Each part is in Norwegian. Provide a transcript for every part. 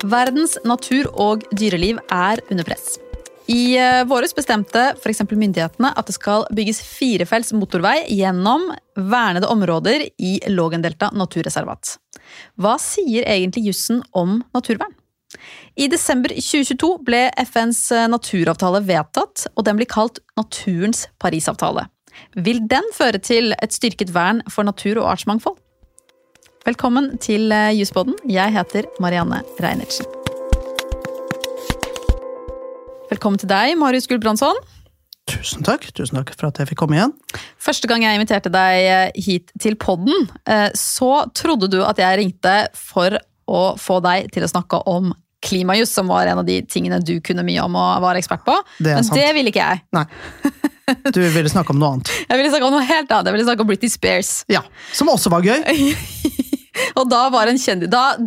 Verdens natur- og dyreliv under press. I våres bestemte for eksempel myndighetene at det skal bygges 4-felts motorvei gjennom vernede områder i Lågendelta naturreservat. Hva sier egentlig jussen om naturvern? I desember 2022 ble FNs naturavtale vedtatt, og den blir kalt Naturens Parisavtale. Vil den føre til et styrket vern for natur- og artsmangfold? Velkommen til Jusspodden. Jeg heter Marianne Reinertsen. Velkommen til deg, Marius Gulbrandsson. Tusen takk for at jeg fikk komme igjen. Første gang jeg inviterte deg hit til podden, så trodde du at jeg ringte for å få deg til å snakke om klimajuss, som var en av de tingene du kunne mye om og var ekspert på. Men sant. Det ville ikke jeg. Nei. Du ville snakke om noe annet. Jeg ville snakke om noe helt annet. Jeg ville snakke om Britney Spears. Ja, som også var gøy. Og da var en kjendis...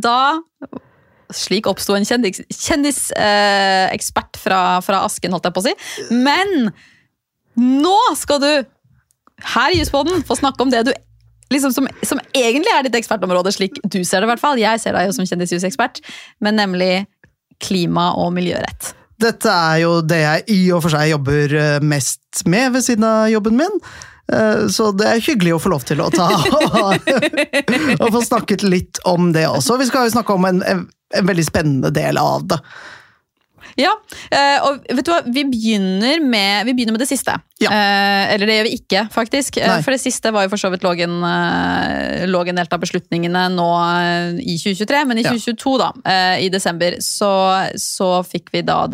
Slik oppstod en kjendisekspert fra Asken, holdt jeg på å si. Men nå skal du her i Juspodden få snakke om det du liksom, som egentlig er ditt ekspertområde, slik du ser det i hvert fall. Jeg ser deg jo som kjendisjusekspert, men nemlig klima- og miljørett. Dette er jo det jeg i og for seg jobber mest med ved siden av jobben min. Så det er hyggelig å få lov til å ta og få snakket litt om det også. Vi skal jo snakke om en veldig spennende del av det. Ja, og vet du hva, vi begynner med det siste. Ja. Eller det gjør vi ikke, faktisk. Nei. For det siste var jo for så vidt Lågendelta beslutningene nå i 2023, men i 2022 da, i desember, så fikk vi da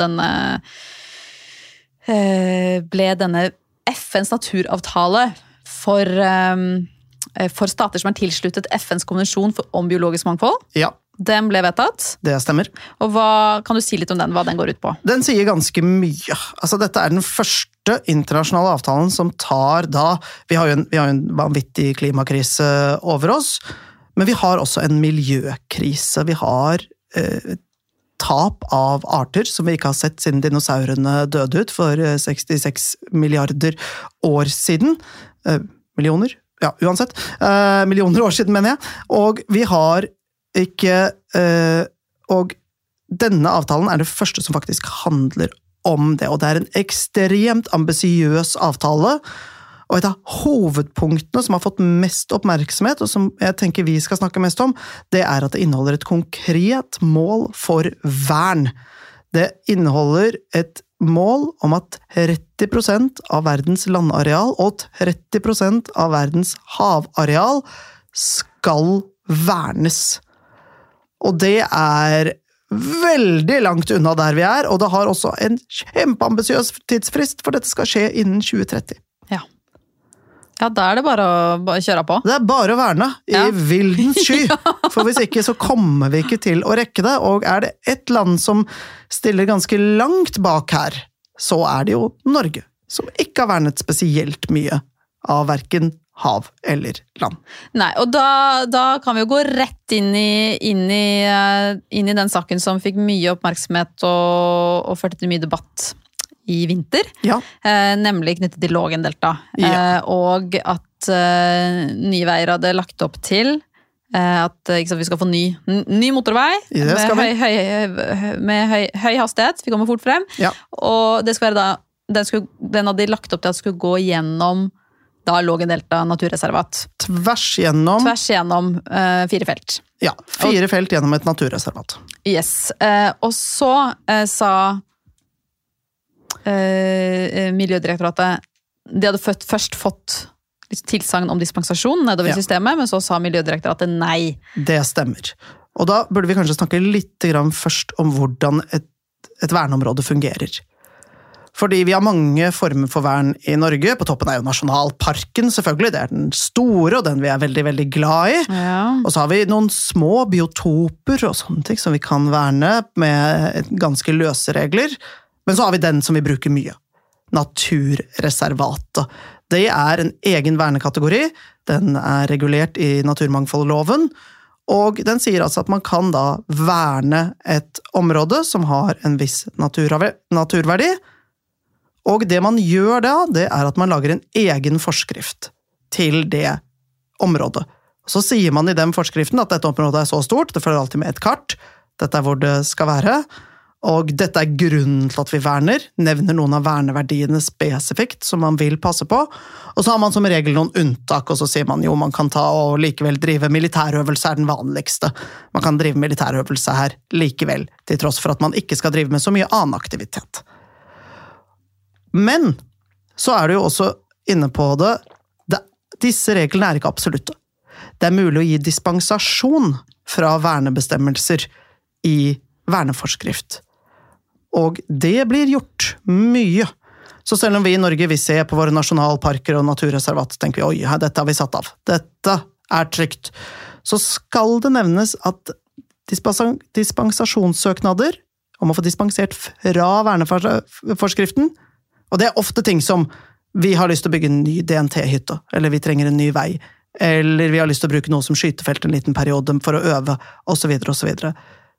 ble denne FNs naturavtale for stater som er tilsluttet FNs konvensjon om biologisk mangfold. Ja. Den ble vedtatt. Det stemmer. Og kan du si litt om den, hva den går ut på? Den sier ganske mye. Altså, dette er den første internasjonale avtalen som tar da... Vi har jo en vanvittig klimakrise over oss, men vi har også en miljøkrise. Vi har tap av arter som vi ikke har sett siden dinosaurene døde ut for 66 milliarder år siden. Millioner? Ja, uansett. Millioner år siden, mener jeg. Og vi har ikke... og denne avtalen er det første som faktisk handler om det, og det er en ekstremt ambisiøs avtale, og et av hovedpunktene som har fått mest oppmerksomhet, og som jeg tenker vi skal snakke mest om, det er at det inneholder et konkret mål for vern. Det inneholder et mål om at 30% av verdens landareal og 30% av verdens havareal skal vernes. Og det er veldig langt unna der vi er, og det har også en kjempeambisiøs tidsfrist, for dette skal skje innen 2030. Ja, da er det bare å kjøre på. Det er bare å verne i vildens sky, for hvis ikke så kommer vi ikke til å rekke det, og er det et land som stiller ganske langt bak her, så er det jo Norge, som ikke har vernet spesielt mye av hverken hav eller land. Nei, og da kan vi jo gå rett inn i den saken som fikk mye oppmerksomhet og førte til mye debatt i vinter, nemlig knyttet til Lågendelta, og at Nye Veier hadde lagt opp til at vi skal få ny motorvei med høy hastighet, vi kommer fort frem, og det skal være da, den hadde lagt opp til at skulle gå gjennom da Lågendelta naturreservat. Tvers gjennom 4 felt. Ja, 4 felt gjennom et naturreservat. Yes, og så sa Miljødirektoratet, de hadde først fått tilsagn om dispensasjon nedover systemet, men så sa Miljødirektoratet nei. Det stemmer. Og da burde vi kanskje snakke litt først om hvordan et verneområde fungerer. Fordi vi har mange former for vern i Norge. På toppen er jo Nasjonalparken, selvfølgelig. Det er den store, og den vi er veldig, veldig glad i. Ja. Og så har vi noen små biotoper og sånne ting som vi kan verne med ganske løse regler. Men så har vi den som vi bruker mye. Naturreservatet. Det er en egen vernekategori. Den er regulert i naturmangfoldloven. Og den sier altså at man kan da verne et område som har en viss naturverdi. Og det man gjør da, det er at man lager en egen forskrift til det området. Så sier man i den forskriften at dette området er så stort, det følger alltid med et kart, dette hvor det skal være, og dette grunnen til at vi verner, nevner noen av verneverdiene spesifikt som man vil passe på, og så har man som regel noen unntak, og så sier man jo man kan ta og likevel drive militærøvelse den vanligste. Man kan drive militærøvelse her likevel, til tross for at man ikke skal drive med så mye annen aktivitet. Men så det jo også inne på det, disse reglene ikke absolutte. Det mulig å gi dispensasjon fra vernebestemmelser i verneforskrift. Og det blir gjort mye. Så selv om vi i Norge vil se på våre nasjonalparker og naturreservat, tenker vi, oi, dette har vi satt av. Dette trygt. Så skal det nevnes at dispensasjonssøknader om å få dispensert fra verneforskriften, og det ofte ting som vi har lyst til å bygge en ny DNT-hytte, eller vi trenger en ny vei, eller vi har lyst til å bruke noe som skytefelt en liten periode for å øve, og så videre, og så videre.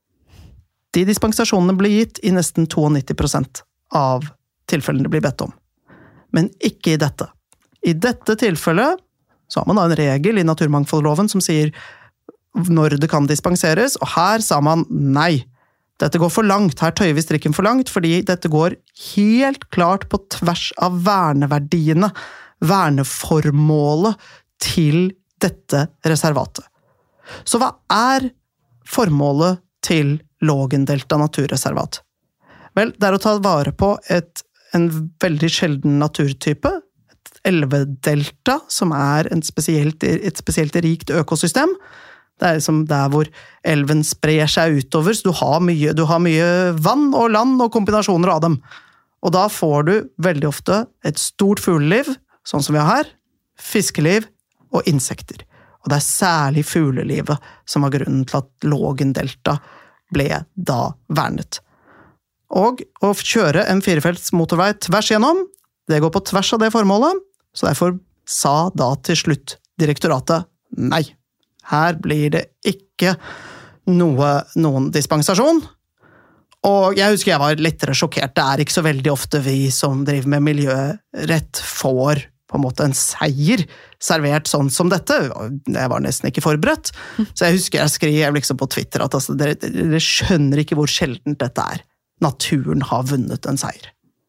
De dispensasjonene blir gitt i nesten 92% av tilfellene det blir bedt om. Men ikke i dette. I dette tilfellet så har man da en regel i naturmangfoldloven som sier når det kan dispenseres, og her sa man nei. Dette går for langt, her tøyer vi strikken for langt, fordi dette går helt klart på tvers av verneverdiene, verneformålet til dette reservatet. Så hva formålet til Lågendelta naturreservat? Vel, det å ta vare på en veldig sjelden naturtype, et elvedelta, som et spesielt rikt økosystem. Det liksom der hvor elven sprer seg utover, så du har mye vann og land og kombinasjoner av dem. Og da får du veldig ofte et stort fugleliv, sånn som vi har her, fiskeliv og insekter. Og det særlig fuglelivet som var grunnen til at Lågendelta ble da vernet. Og å kjøre en 4-felts motorvei tvers gjennom, det går på tvers av det formålet, så derfor sa da til slutt direktoratet nei. Her blir det ikke noen dispensasjon. Og jeg husker jeg var lettere sjokkert. Det ikke så veldig ofte vi som driver med miljørett får på en måte en seier servert sånn som dette. Jeg var nesten ikke forberedt. Så jeg husker jeg skrev liksom på Twitter at altså, dere skjønner ikke hvor sjeldent dette Naturen har vunnet en seier.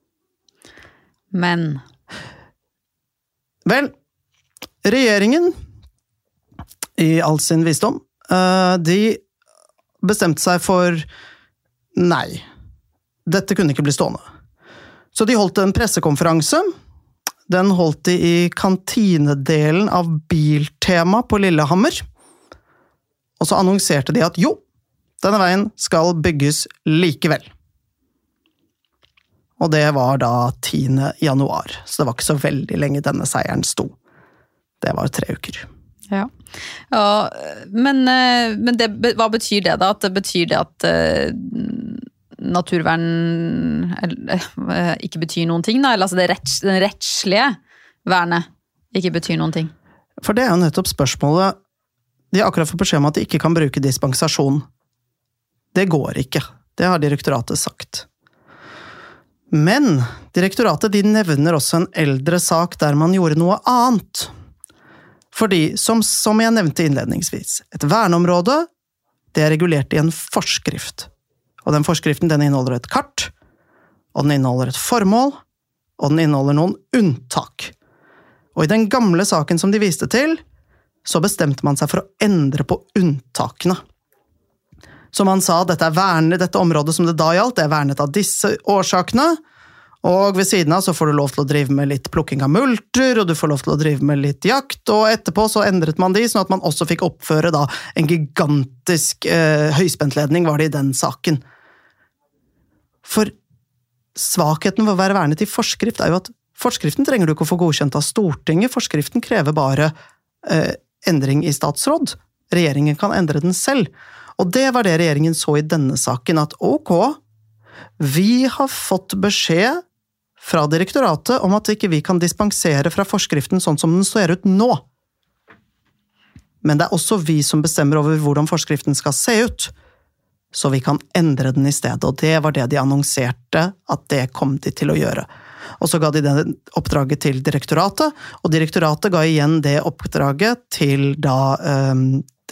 Men? Vel, regjeringen i all sin visdom, de bestemte seg for nei, dette kunne ikke bli stående. Så de holdt en pressekonferanse, den holdt de i kantinedelen av Biltema på Lillehammer, og så annonserte de at jo, denne veien skal bygges likevel. Og det var da 10. januar, så det var ikke så veldig lenge denne seieren sto. Det var 3 uker. Ja, men hva betyr det da? Betyr det at naturvern ikke betyr noen ting da? Eller altså den rettslige vernet ikke betyr noen ting? For det jo nettopp spørsmålet. De har akkurat fått beskjed om at de ikke kan bruke dispensasjon. Det går ikke. Det har direktoratet sagt. Men direktoratet de nevner også en eldre sak der man gjorde noe annet. Fordi, som jeg nevnte innledningsvis, et verneområde, det regulert i en forskrift. Og den forskriften, den inneholder et kart, og den inneholder et formål, og den inneholder noen unntak. Og i den gamle saken som de viste til, så bestemte man seg for å endre på unntakene. Så man sa at dette området som det da gjaldt, det vernet av disse årsakene, og ved siden av så får du lov til å drive med litt plukking av multer, og du får lov til å drive med litt jakt, og etterpå så endret man de, sånn at man også fikk oppføre da en gigantisk høyspentledning var det i den saken. For svakheten ved å være vernet i forskrift jo at forskriften trenger du ikke å få godkjent av Stortinget, forskriften krever bare endring i statsråd. Regjeringen kan endre den selv. Og det var det regjeringen så i denne saken, at ok, vi har fått beskjed fra direktoratet om at ikke vi kan dispensere fra forskriften sånn som den ser ut nå. Men det også vi som bestemmer over hvordan forskriften skal se ut, så vi kan endre den i stedet, og det var det de annonserte at det kom de til å gjøre. Og så ga de det oppdraget til direktoratet, og direktoratet ga igjen det oppdraget til da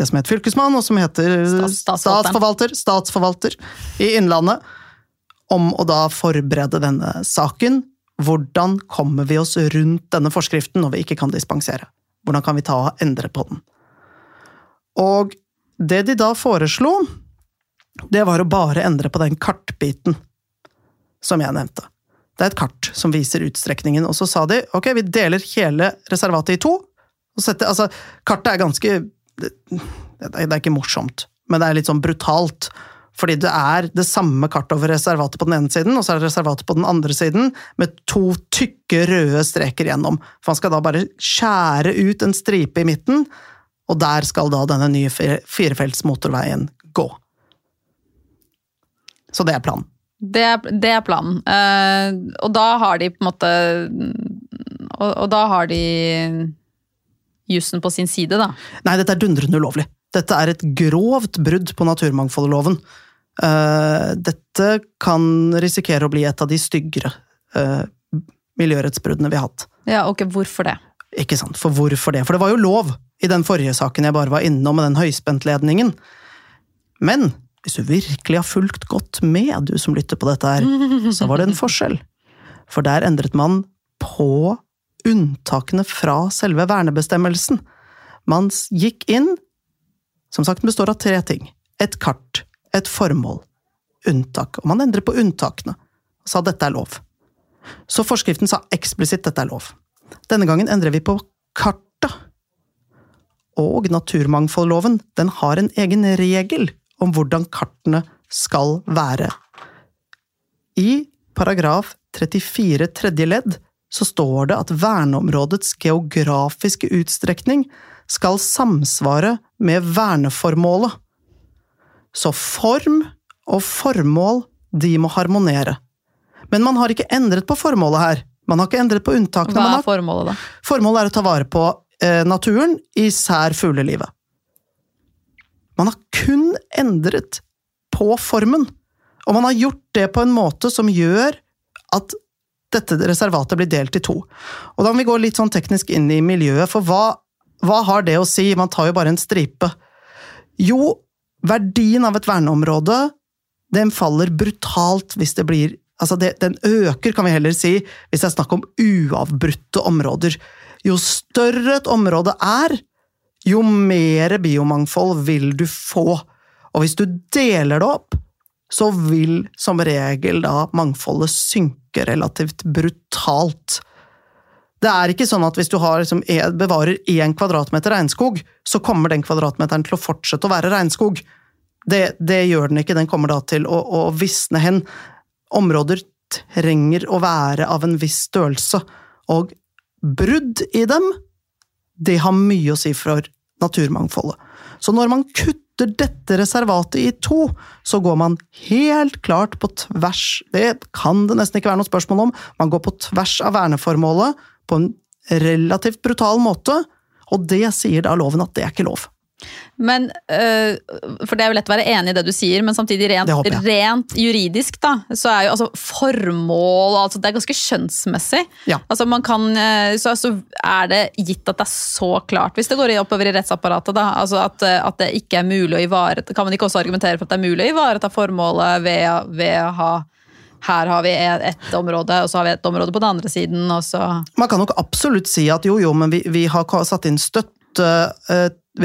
det som heter fylkesmann, og som heter statsforvalter i Innlandet, om å da forberede denne saken. Hvordan kommer vi oss rundt denne forskriften når vi ikke kan dispensere? Hvordan kan vi ta og endre på den? Og det de da foreslo, det var å bare endre på den kartbiten som jeg nevnte. Det er et kart som viser utstrekningen, og så sa de, ok, vi deler hele reservatet i 2, og kartet er ganske, det er ikke morsomt, men det er litt sånn brutalt, fordi det er det samme kartet over reservatet på den ene siden, og så er det reservatet på den andre siden, med 2 tykke røde streker gjennom. For man skal da bare skjære ut en stripe i midten, og der skal da denne nye 4-felts motorveien gå. Så det er planen. Det er planen. Og da har de på en måte, og da har de jussen på sin side, da. Nei, dette er dundrende ulovlig. Dette er et grovt brudd på naturmangfoldloven. Dette kan risikere å bli et av de styggere miljørettsbruddene vi har hatt. Ja, ok, hvorfor det? Ikke sant, for hvorfor det? For det var jo lov i den forrige saken jeg bare var innom med den høyspentledningen. Men hvis du virkelig har fulgt godt med, du som lytter på dette her, så var det en forskjell. For der endret man på unntakene fra selve vernebestemmelsen. Man gikk inn, som sagt består av 3 ting. Et kart, et formål, unntak. Og man endret på unntakene, og sa dette er lov. Så forskriften sa eksplisitt dette er lov. Denne gangen endrer vi på kartet. Og naturmangfoldloven, den har en egen regel om hvordan kartene skal være. I paragraf 34 tredje ledd så står det at verneområdets geografiske utstrekning skal samsvare med verneformålet. Så form og formål, de må harmonere. Men man har ikke endret på formålet her. Man har ikke endret på unntakene. Hva er formålet da? Formålet er å ta vare på naturen, især fuglelivet. Man har kun endret på formen, og man har gjort det på en måte som gjør at dette reservatet blir delt i 2. Og da må vi gå litt sånn teknisk inn i miljøet, for hva har det å si? Man tar jo bare en stripe. Jo, verdien av et verneområde, den faller brutalt hvis det blir, den øker, kan vi heller si, hvis det er snakk om uavbrutte områder. Jo større et område er, jo mer biomangfold vil du få. Og hvis du deler det opp, så vil som regel da mangfoldet synke relativt brutalt. Det er ikke sånn at hvis du bevarer 1 kvadratmeter regnskog, så kommer den kvadratmeteren til å fortsette å være regnskog. Det gjør den ikke, den kommer da til å visne hen. Områder trenger å være av en viss størrelse, og brudd i dem, det har mye å si for naturmangfoldet. Så når man kutter dette reservatet i 2, så går man helt klart på tvers, det kan det nesten ikke være noe spørsmål om, man går på tvers av verneformålet på en relativt brutal måte, og det sier da loven at det er ikke lov. Men, for det er jo lett å være enig i det du sier, men samtidig rent juridisk da, så er jo formål, det er ganske skjønnsmessig. Ja. Man kan, så er det gitt at det er så klart, hvis det går oppover i rettsapparatet da, at det ikke er mulig å ivareta, kan man ikke også argumentere for at det er mulig å ivareta formålet ved å ha, her har vi et område, og så har vi et område på den andre siden, og så... Man kan nok absolutt si at jo, men vi har satt inn støtte, vi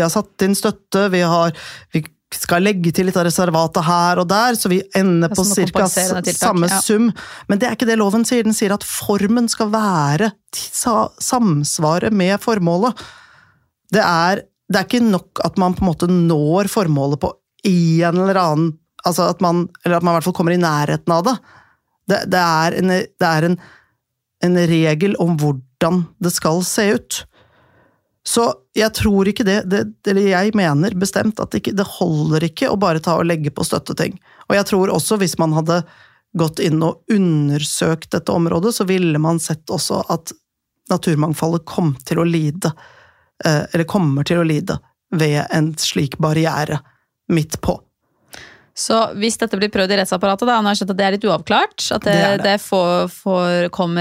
skal legge til litt av reservatet her og der, så vi ender på cirka samme sum. Men det er ikke det loven sier. Den sier at formen skal være samsvare med formålet. Det er ikke nok at man på en måte når formålet på en eller annen, eller at man i hvert fall kommer i nærheten av det. Det er en regel om hvordan det skal se ut. Så jeg tror ikke eller jeg mener bestemt at det holder ikke å bare ta og legge på støtteting. Og jeg tror også hvis man hadde gått inn og undersøkt dette området, så ville man sett også at naturmangfoldet kommer til å lide ved en slik barriere midt på. Så hvis dette blir prøvd i rettsapparatet, da, nå har jeg skjønt at det er litt uavklart, at det kommer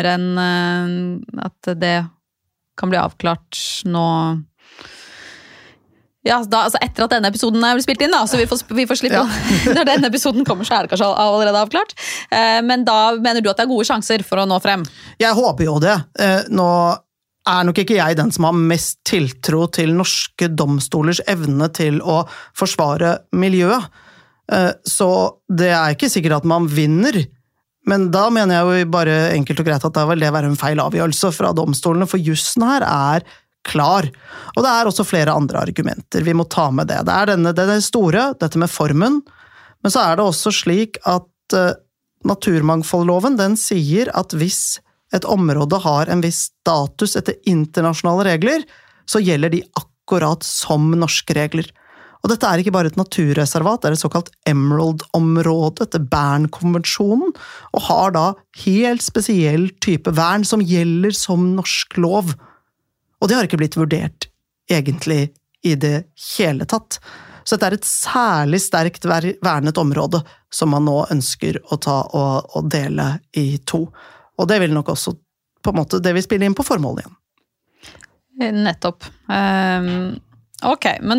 at det kan bli avklart nå Ja, altså etter at denne episoden blir spilt inn, da, så vi får slippe. Når denne episoden kommer, så det kanskje allerede avklart. Men da mener du at det gode sjanser for å nå frem? Jeg håper jo det. Nå nok ikke jeg den som har mest tiltro til norske domstolers evne til å forsvare miljøet. Så det ikke sikkert at man vinner. Men da mener jeg jo bare enkelt og greit at da vil det være en feil avgjørelse fra domstolene, for jussen her klar. Og det også flere andre argumenter vi må ta med det. Det store, dette med formen, men så det også slik at naturmangfoldloven, den sier at hvis et område har en viss status etter internasjonale regler, så gjelder de akkurat som norske regler. Og dette ikke bare et naturreservat, det et såkalt Emerald-område etter Bern-konvensjonen, og har da helt spesiell type vern som gjelder som norsk lov. Og det har ikke blitt vurdert egentlig i det hele tatt. Så dette et særlig sterkt vernet område som man nå ønsker å ta og dele i 2. Og det vil nok også på en måte det vi spiller inn på formålet igjen. Nettopp. Ok, men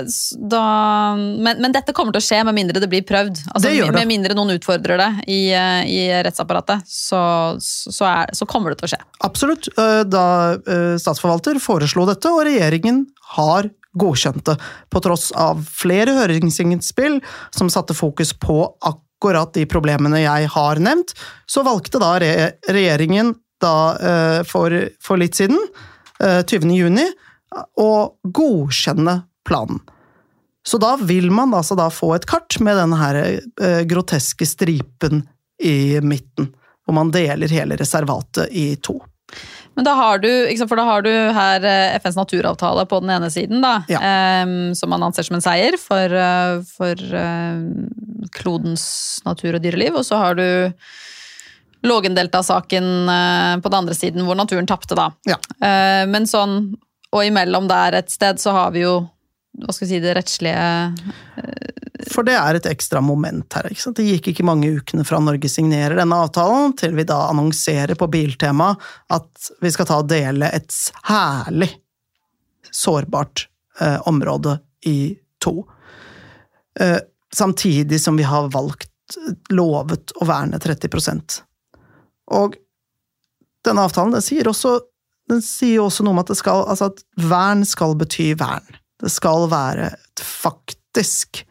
men dette kommer til å skje med mindre det blir prøvd. Altså, det gjør det. Med mindre noen utfordrer det i rettsapparatet, så kommer det til å skje. Absolutt. Da statsforvalter foreslo dette, og regjeringen har godkjent det, på tross av flere høringsinnspill som satte fokus på akkurat de problemene jeg har nevnt, så valgte da regjeringen for litt siden, 20. juni, å godkjenne planen. Så da vil man altså da få et kart med denne her groteske stripen i midten, hvor man deler hele reservatet i 2. Men da har du, for da har du her FNs naturavtale på den ene siden da, ja. Som man anser som en seier for klodens natur og dyreliv, og så har du Lågendelta-saken på den andre siden, hvor naturen tappte da. Ja. Men sånn, og imellom der et sted, så har vi jo, hva skal jeg si, det rettslige... For det et ekstra moment her, ikke sant? Det gikk ikke mange ukene fra Norge signerer denne avtalen, til vi da annonserer på Biltema at vi skal ta og dele et herlig sårbart område i 2. Samtidig som vi har lovet å verne 30%. Og denne avtalen, den sier også noe om at at vern skal bety vern. Det skal være et faktisk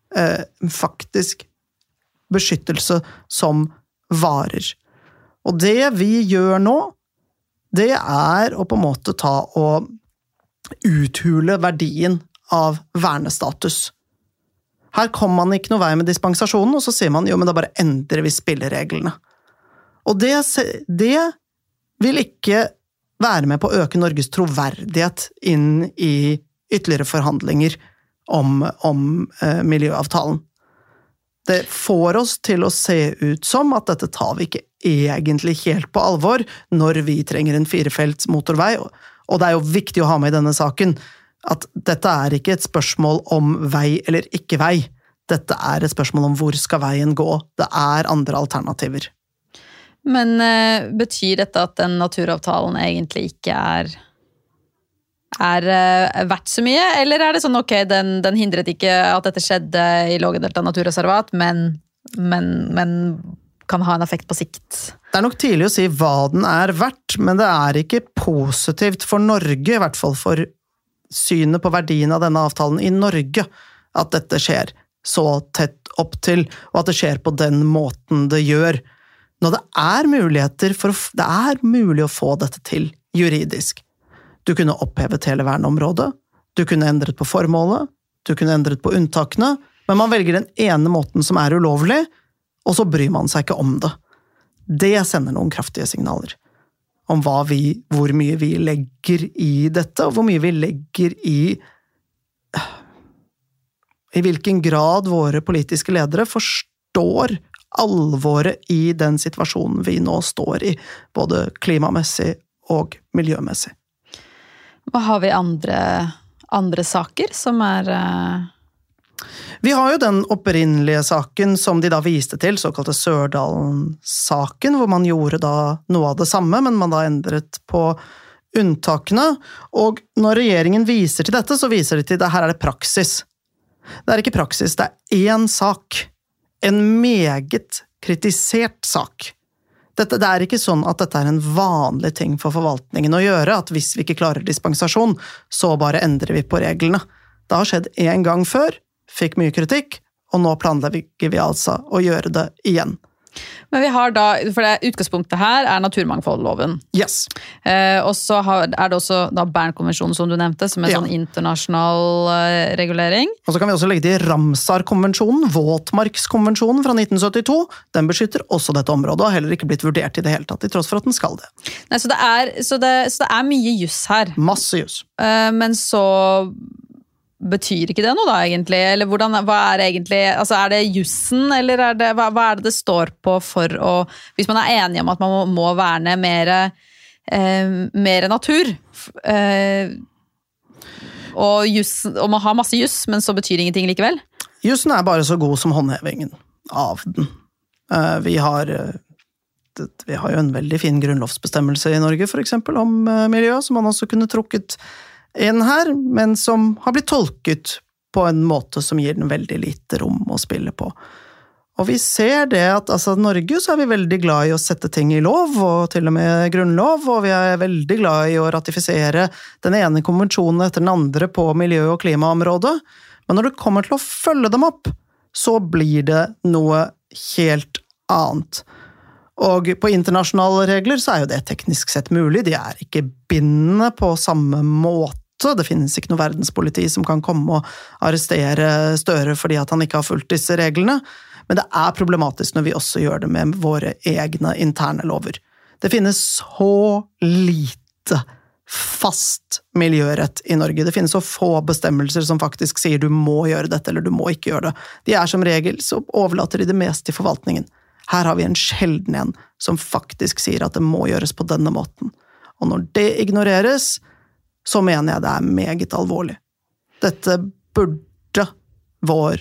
beskyttelse som varer. Og det vi gjør nå, det å på en måte ta og uthule verdien av vernestatus. Her kommer man ikke noe vei med dispensasjonen, og så sier man, jo, men da bare endrer vi spillereglene. Og det vil ikke være med på å øke Norges troverdighet inn i ytterligere forhandlinger om miljøavtalen. Det får oss til å se ut som at dette tar vi ikke egentlig helt på alvor når vi trenger en 4-felts motorvei, og det jo viktig å ha med i denne saken at dette ikke et spørsmål om vei eller ikke vei. Dette et spørsmål om hvor skal veien gå. Det andre alternativer. Men betyr dette at den naturavtalen egentlig ikke verdt så mye, eller det sånn, ok, den hindret ikke at dette skjedde i Lågendelta naturreservat, men kan ha en effekt på sikt? Det nok tidlig å si hva den verdt, men det ikke positivt for Norge, i hvert fall for synet på verdien av denne avtalen i Norge, at dette skjer så tett opp til, og at det skjer på den måten det gjør. Når det muligheter det mulig å få dette til juridisk. Du kunne opphevet hele verneområdet, du kunne endret på formålet, du kunne endret på unntakene, men man velger den ene måten som ulovlig, og så bryr man seg ikke om det. Det sender noen kraftige signaler om hvor mye vi legger i dette, og hvor mye vi legger i hvilken grad våre politiske ledere forstår alvoret i den situasjonen vi nå står i, både klimamessig og miljømessig. Hva har vi andre saker som Vi har jo den opprinnelige saken som de da viste til, såkalte Sørdalen-saken, hvor man gjorde da noe av det samme, men man da endret på unntakene, og når regjeringen viser til dette, så viser de til at her det praksis. Det ikke praksis, det én sak. En meget kritisert sak. Det ikke sånn at dette en vanlig ting for forvaltningen å gjøre, at hvis vi ikke klarer dispensasjon, så bare endrer vi på reglene. Det har skjedd en gang før, fikk mye kritikk, og nå planlegger vi altså å gjøre det igjen. Men vi har da, for det utgangspunktet her naturmangfoldloven. Yes. Og så det også da Bern-konvensjonen som du nevnte, som sånn internasjonal regulering. Og så kan vi også legge til Ramsar-konvensjonen, Våtmarkskonvensjonen fra 1972. Den beskytter også dette området, og har heller ikke blitt vurdert i det hele tatt, i tross for at den skal det. Nei, så det mye juss her. Masse juss. Men så betyr ikke det noe da, egentlig? Eller hva det egentlig? Altså, det jussen, eller hva det står på for å... Hvis man enig om at man må verne mer natur, og man har masse juss, men så betyr ingenting likevel? Jussen bare så god som håndhevingen av den. Vi har jo en veldig fin grunnlovsbestemmelse i Norge, for eksempel, om miljø, som man også kunne trukket en her, men som har blitt tolket på en måte som gir den veldig lite rom å spille på. Og vi ser det at i Norge så vi veldig glad i å sette ting i lov, og til og med grunnlov, og vi veldig glad i å ratifisere den ene konvensjonen etter den andre på miljø- og klimaområdet. Men når det kommer til å følge dem opp, så blir det noe helt annet. Og på internasjonale regler så jo det teknisk sett mulig, de ikke bindende på samme måte. Det finnes ikke noe verdenspoliti som kan komme og arrestere Støre fordi at han ikke har fulgt disse reglene, men det problematisk når vi også gjør det med våre egne interne lover. Det finnes så lite fast miljørett i Norge. Det finnes så få bestemmelser som faktisk sier du må gjøre dette, eller du må ikke gjøre det. De som regel, så overlater de det mest til forvaltningen. Her har vi en sjelden en som faktisk sier at det må gjøres på denne måten. Og når det ignoreres, så mener jeg det meget alvorlig. Dette burde vår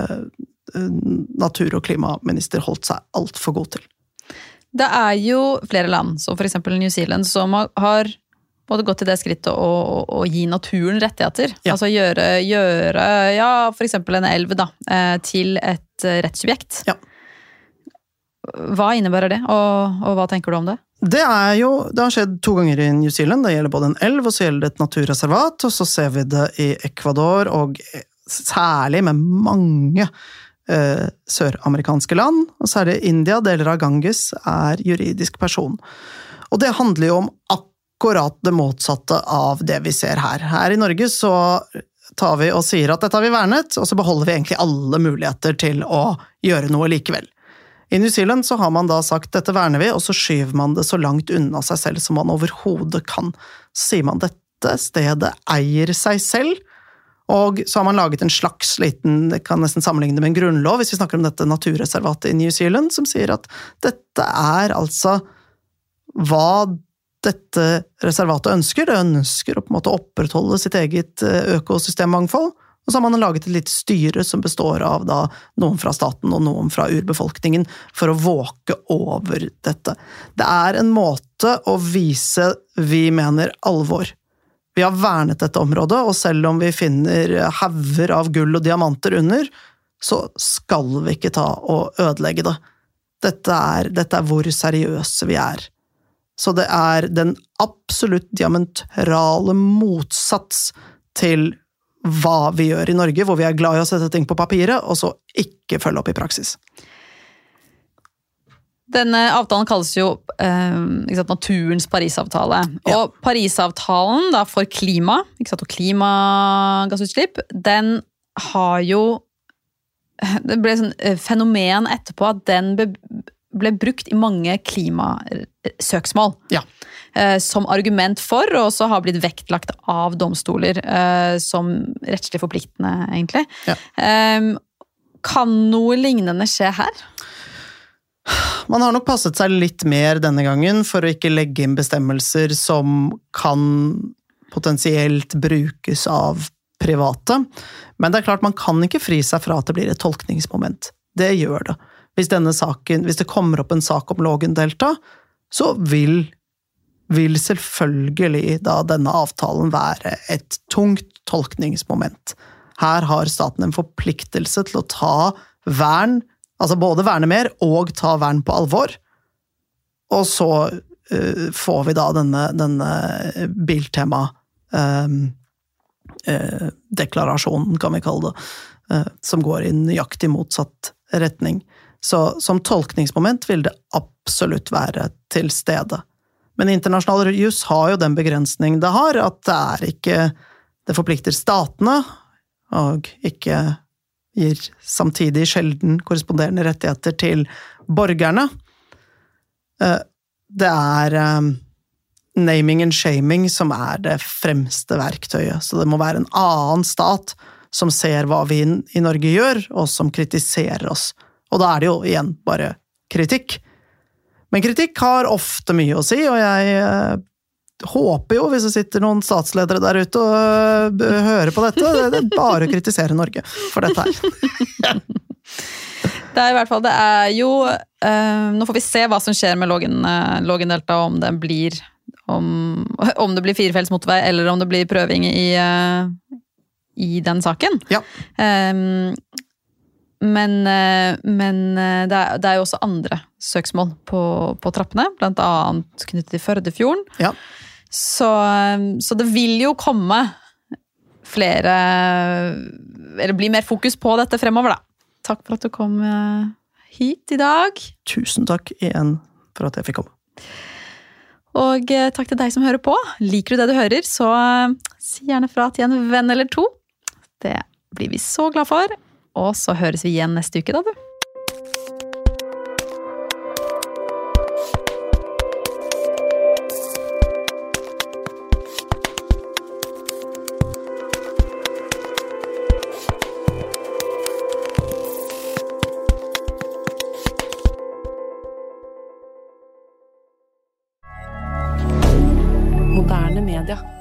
natur- og klimaminister holdt seg alt for god til. Det jo flere land, som for eksempel New Zealand, som har både gått til det skrittet å gi naturen rettigheter. Ja. Altså gjøre for eksempel en elv da, til et rettssubjekt. Ja. Hva innebærer det, og hva tenker du om det? Det har skjedd 2 ganger i New Zealand. Det gjelder både en elv, og så gjelder det et naturreservat, og så ser vi det i Ecuador, og særlig med mange søramerikanske land, og så det India, deler av Ganges, juridisk person. Og det handler jo om akkurat det motsatte av det vi ser her. Her i Norge så tar vi og sier at dette har vi vernet, og så beholder vi egentlig alle muligheter til å gjøre noe likevel. I New Zealand så har man da sagt dette verner vi, og så skyver man det så langt unna seg selv som man overhodet kan. Så sier man dette stedet eier seg selv, og så har man laget en slags liten, det kan nesten sammenligne med en grunnlov, hvis vi snakker om dette naturreservatet i New Zealand, som sier at dette altså hva dette reservatet ønsker. Det ønsker å på en måte opprettholde sitt eget økosystemmangfold, og så har man laget et litt styre som består av da noen fra staten og noen fra urbefolkningen for å våke over dette. Det en måte å vise vi mener alvor. Vi har vernet dette området, og selv om vi finner hauger av gull og diamanter under, så skal vi ikke ta og ødelegge det. Dette hvor seriøse vi Så det den absolutt diametrale motsats til hva vi gjør i Norge, hvor vi glad i å sette ting på papiret, og så ikke følge opp i praksis. Denne avtalen kalles jo naturens Parisavtale. Ja. Og Parisavtalen da, for klima, og klimagassutslipp, den har jo... Det ble sånn fenomen etterpå at den ble brukt i mange klimasøksmål. Ja. Som argument for, og så har blitt vektlagt av domstoler som rettslig forpliktende, egentlig. Ja. Kan noe lignende skje her? Man har nok passet seg litt mer denne gangen for å ikke legge inn bestemmelser som kan potensielt brukes av private. Men det klart, man kan ikke fri seg fra at det blir et tolkningsmoment. Det gjør det. Hvis det kommer opp en sak om Lågendelta, så vil vil selvfølgelig da denne avtalen være et tungt tolkningsmoment. Her har staten en forpliktelse til å ta vern, altså både verne mer og ta vern på alvor. Og så får vi da denne Biltema deklarasjonen, kan vi kalle det, som går i nøyaktig motsatt retning. Så som tolkningsmoment vil det absolutt være til stede. Men internasjonal jus har jo den begrensning det har, at det forplikter statene, og ikke gir samtidig sjelden korresponderende rettigheter til borgerne. Det naming and shaming som det fremste verktøyet, så det må være en annen stat som ser hva vi i Norge gjør, og som kritiserer oss. Og da det jo igjen bare kritikk. Men kritikk har ofte mye å si, og jeg håper jo, hvis det sitter noen statsledere der ute og hører på dette, det bare å kritisere Norge for dette her. Det i hvert fall, det jo nå får vi se hva som skjer med Lågendelta, om det blir firefelts motorvei, eller om det blir prøving i den saken. Ja. Men det jo også andre søksmål på trappene, blant annet knyttet til Førdefjorden. Ja. Så det vil jo komme flere, eller bli mer fokus på dette fremover da. Takk for at du kom hit i dag. Tusen takk igjen for at jeg fikk komme. Og takk til deg som hører på. Liker du det du hører, så si gjerne fra til en venn eller to. Det blir vi så glad for. Og så høres vi igjen neste uke da, du. Moderne media.